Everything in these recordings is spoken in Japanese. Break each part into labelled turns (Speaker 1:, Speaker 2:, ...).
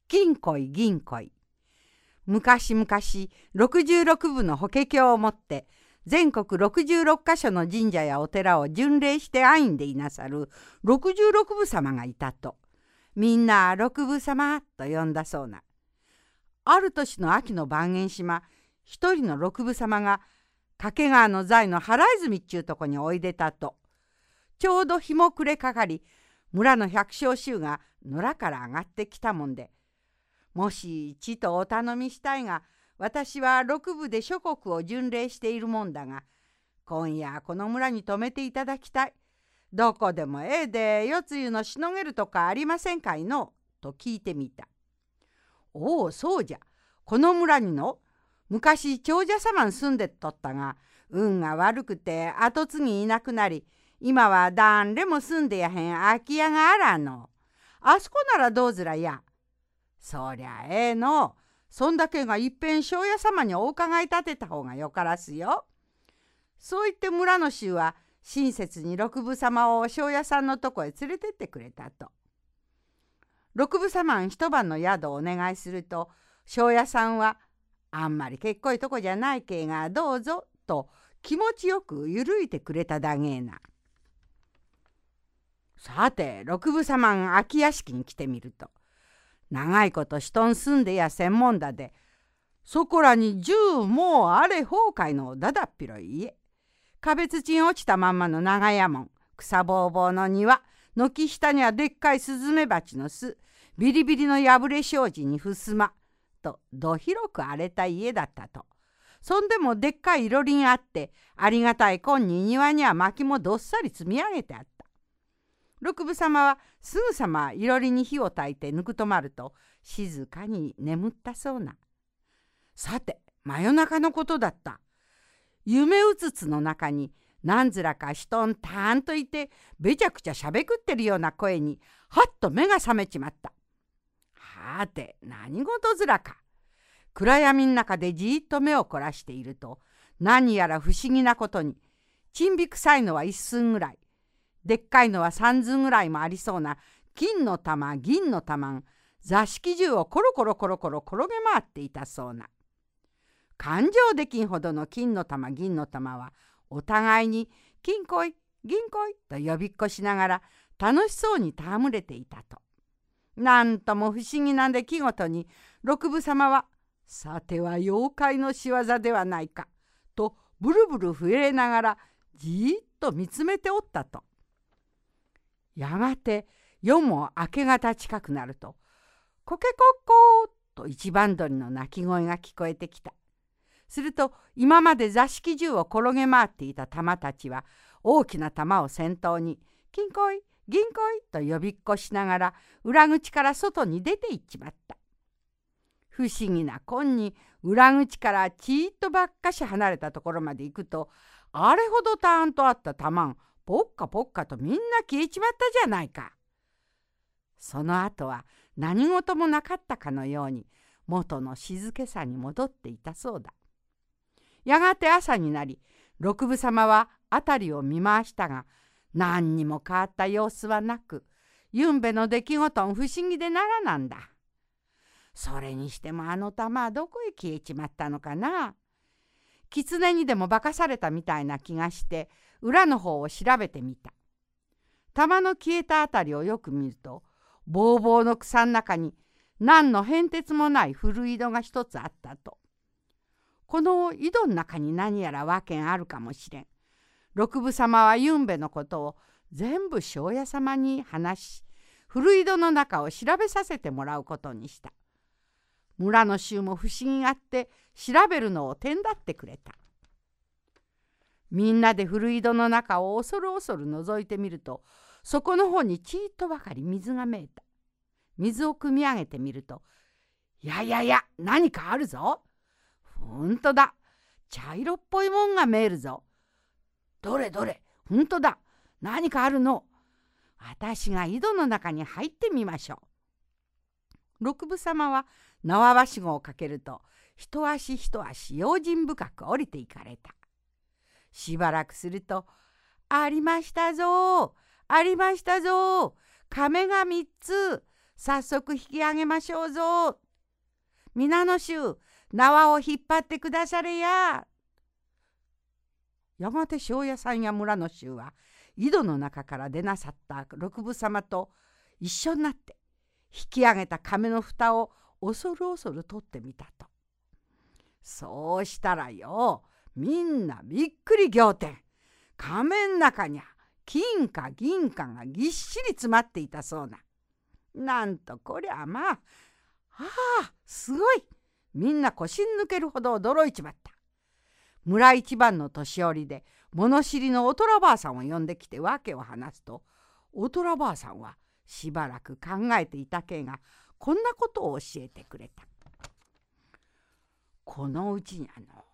Speaker 1: 銀恋銀恋。昔々66部の法華経をもって全国66カ所の神社やお寺を巡礼して安易でいなさる66部様がいたと、みんな六部様と呼んだそうな。ある年の秋の晩円島、一人の六部様が掛川の財の払泉っちゅうとこにおいでたと、ちょうど日も暮れかかり、村の百姓衆が野良から上がってきたもんで、もしちとお頼みしたいが、私は六部で諸国を巡礼しているもんだが、今夜この村に泊めていただきたい。どこでもええで夜露のしのげるとかありませんかいのと聞いてみた。おお、そうじゃ。この村にの昔長者様に住んでっとったが、運が悪くて後継ぎいなくなり、今は誰も住んでやへん空き家があらの。あそこならどうずらや。そりゃええの。そんだけがいっぺん庄屋様にお伺い立てた方がよからすよ。そう言って村の衆は親切に六部様を庄屋さんのとこへ連れてってくれたと。六部様に一晩の宿をお願いすると、庄屋さんはあんまりけっこいとこじゃないけがどうぞと気持ちよくゆるいてくれただげえな。さて六部様が空き屋敷に来てみると、長いこと人ん住んでや専門だで、そこらに10もうあれ崩壊のだだっ広い家、壁土に落ちたまんまの長屋門、草ぼうぼうの庭、軒下にはでっかいスズメバチの巣、ビリビリの破れ障子に襖とど広く荒れた家だったと。そんでもでっかいいろりんあって、ありがたいこんに庭には薪もどっさり積み上げてあった。六部様はすぐさまいろりに火を焚いてぬくとまると、静かに眠ったそうな。さて真夜中のことだった。夢うつつの中に何ずらか人んたーんといて、べちゃくちゃしゃべくってるような声にはっと目が覚めちまった。はて何事ずらか。暗闇の中でじーっと目を凝らしていると、何やら不思議なことに、ちんびくさいのは一寸ぐらい、でっかいのは三寸ぐらいもありそうな金の玉銀の玉ん座敷中をコロコロコロコロ転げ回っていたそうな。勘定できんほどの金の玉銀の玉はお互いに金こい銀こいと呼びっこしながら楽しそうに戯れていたと。なんとも不思議な出来事に、六部様はさては妖怪の仕業ではないかとブルブル震えながらじーっと見つめておったと。やがて夜も明け方近くなると、コケコッコーと一番鳥の鳴き声が聞こえてきた。すると今まで座敷中を転げ回っていた玉たちは大きな玉を先頭に金こい銀こいと呼びっこしながら裏口から外に出て行っちまった。不思議なこんに裏口からちーっとばっかし離れたところまで行くと、あれほどたーんとあった玉んポッカポッカとみんな消えちまったじゃないか。その後は何事もなかったかのように元の静けさに戻っていたそうだ。やがて朝になり、六部様は辺りを見回したが、何にも変わった様子はなく、ゆんべの出来事ん不思議でならなんだ。それにしてもあの玉はどこへ消えちまったのかな。狐にでも化かされたみたいな気がして裏の方を調べてみた。玉の消えたあたりをよく見ると、ぼうぼうの草の中に何の変哲もない古井戸が一つあったと。この井戸の中に何やら訳があるかもしれん。六部様はゆんべのことを全部庄屋様に話し、古井戸の中を調べさせてもらうことにした。村の衆も不思議があって調べるのを手伝ってくれた。みんなで古井戸の中を恐る恐る覗いてみると、そこの方にちーっとばかり水が見えた。水を汲み上げてみると、ややや何かあるぞ。ほんとだ、茶色っぽいもんが見えるぞ。どれどれ、ほんとだ、何かあるの。私が井戸の中に入ってみましょう。六部様は縄ばしごをかけると、一足一足用心深く降りていかれた。しばらくすると、ありましたぞありましたぞ、亀が3つ、 早速引き上げましょうぞ。皆の衆、縄を引っ張ってくだされや。やがて庄屋さんや村の衆は井戸の中から出なさった六父様と一緒になって引き上げた亀の蓋を恐る恐る取ってみたと。そうしたらよ、みんなびっくり仰天。亀ん中にゃ金貨銀貨がぎっしり詰まっていたそうな。なんとこりゃまあ、すごい。みんな腰抜けるほど驚いちまった。村一番の年寄りで物知りのおとらばあさんを呼んできて訳を話すと、おとらばあさんはしばらく考えていたけがこんなことを教えてくれた。このうちに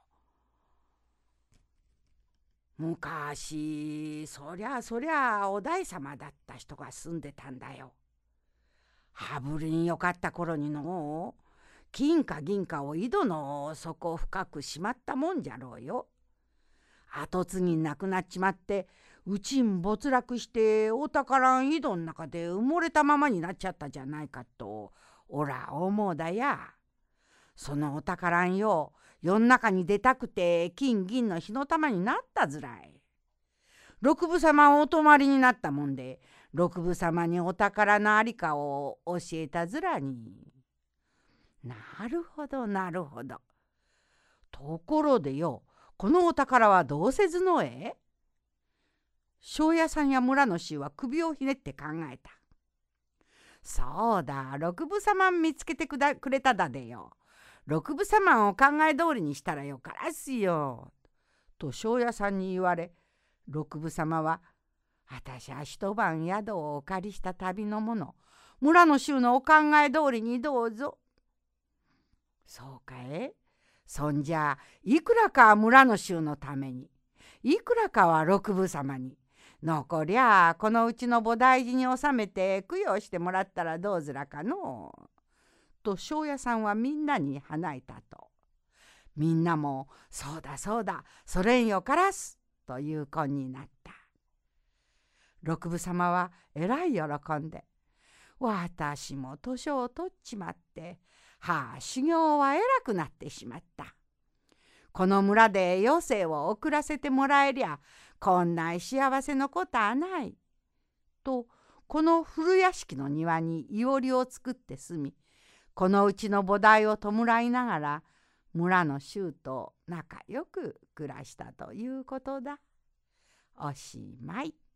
Speaker 1: 昔そりゃお大様だった人が住んでたんだよ。羽振りによかった頃にの金貨銀貨を井戸の底深くしまったもんじゃろうよ。後継ぎなくなっちまってうちん没落してお宝ん井戸の中で埋もれたままになっちゃったじゃないかとおら思うだや。そのお宝んよ、世の中に出たくて金銀の火の玉になったずらい。六父様お泊まりになったもんで六父様にお宝のありかを教えたずらに。なるほどなるほど。ところでよ、このお宝はどうせずのえ？庄屋さんや村の衆は首をひねって考えた。そうだ、六父様見つけてくれただでよ。六父様を考え通りにしたらよからすよ。と庄屋さんに言われ、六父様は、あたしは一晩宿をお借りした旅の者、村の衆のお考え通りにどうぞ。そうかえ？そんじゃいくらかは村の衆のために、いくらかは六父様に、残りゃこのうちの菩提寺に納めて供養してもらったらどうずらかのう。と庄屋さんはみんなに話いたと。みんなもそうだそうだ、それんよからすというこんになった。六父様はえらい喜んで、私も年を取っちまって修行は偉くなってしまった。この村で余生を送らせてもらえりゃこんな幸せのことはない。とこの古屋敷の庭にいおりを作って住み、このうちの菩提を弔いながら村の衆と仲良く暮らしたということだ。おしまい。